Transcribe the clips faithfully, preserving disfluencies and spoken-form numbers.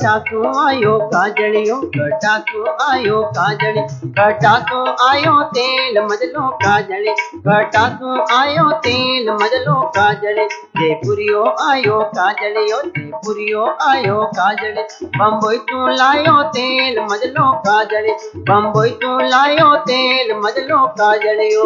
घटासो आयो काजलियो घटासो आयो काजली घटासो आयो तेल मजलो काजली घटासो आयो तेल मजलो काजली जयपुरियो आयो काजलियो जयपुरियो आयो काजली बम्बई तू लायो तेल मजलो काजली बम्बई तू लायो तेल मजलो काजलियो।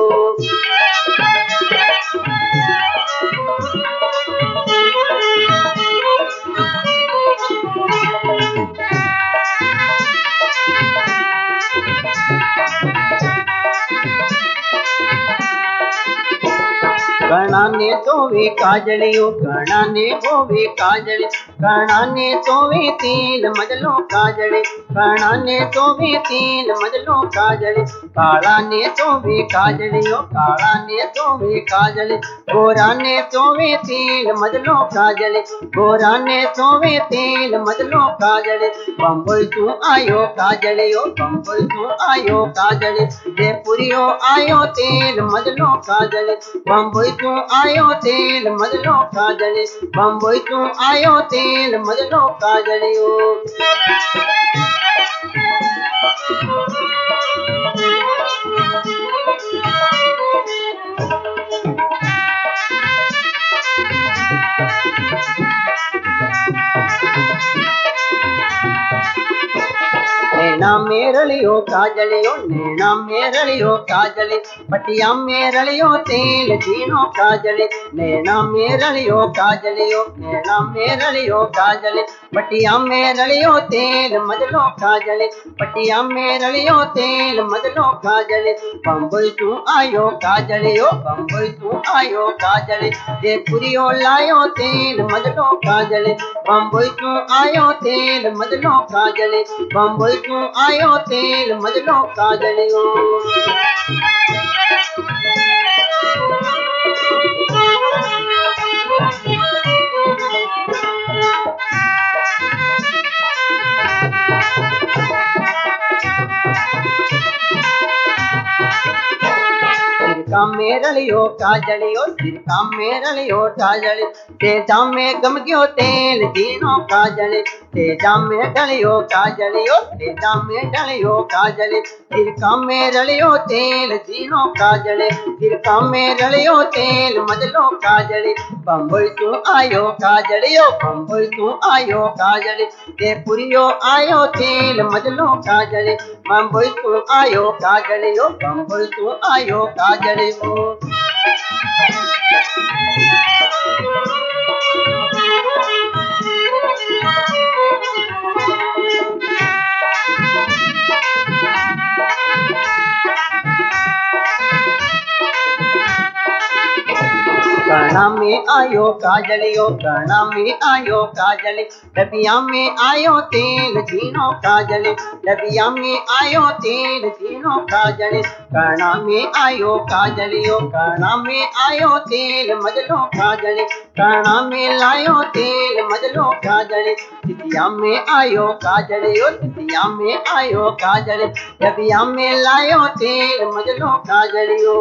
घना ने तोवे काजलियो घना ने होवे काजली घना ने तोवे तेल मजलो काजली घना ने तोवे तेल मजलो काजली काला ने तोवे काजलियो काला ने तोवे काजली गोरा ने तोवे तेल मजलो काजली गोरा ने तोवे तेल मजलो काजली बम्बई तू आयो काजलियो बम्बई तू आयो काजली जयपुरियो आयो तेल मजलो काजली बम्बई तू आयो तेल मजलो काजली बम्बई तू आयो तेल मजलो काजलियो। नैना मेरलियो काजलियो नैना मेरलियो काजली पटिया मेरलियो तेल जीनो काजली नैना मेरलियो काजलियो नैना मेरलियो काजली पटिया मेरलियो तेल मजलो काजली पटिया मेरलियो तेल मजलो काजली बम्बई तू आयो काजलियो बम्बई तू आयो काजली जयपुरियो लायो तेल मजलो काजली बम्बई तू आयो तेल मजलो काजली बम्बई तू आयो तेल मजलो काजलियो। सिरका मेरलियो काजलियो सिरका मेरलियो काजली तेजा में गम गयो तेल जीनो काजली तेजा में डलियो काजलियो तेजा में डलियो काजली सिरका मेरलियो तेल जीनो काजली सिरका मेरलियो तेल मजलो काजली बम्बई तू आयो काजलियो बम्बई तू आयो काजली जयपुरियो आयो तेल मजलो काजली बम्बई तू आयो काजलियो बम्बई तू आयो काजलियो। घना में आयो काजलियो घना में आयो काजली डबिया में आयो तेल जीनो काजली डबिया में आयो तेल जीनो काजली घना में आयो काजलियो घना में आयो तेल मजलो काजली घना में लायो तेल मजलो काजली तितिया में आयो काजलियो तितिया में आयो काजली डबिया में लायो तेल मजलो काजलियो।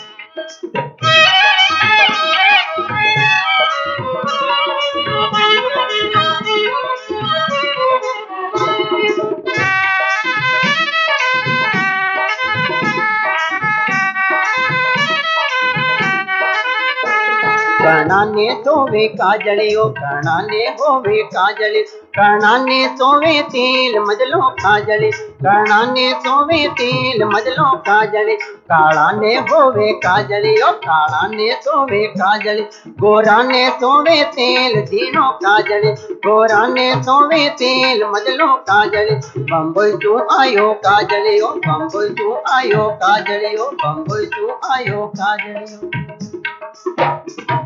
घना ने तोवे काजलियो घना ने होवे काजली घना ने तोवे तेल मजलो काजली घना ने तोवे तेल मजलो काजली काला ने होवे काजलियो काला ने तोवे काजली गोरा ने तोवे तेल जीनो काजली गोरा ने तोवे तेल मजलो काजली बम्बई तू आयो काजलियो बम्बई तू आयो काजलियो बम्बई तू आयो काजलियो।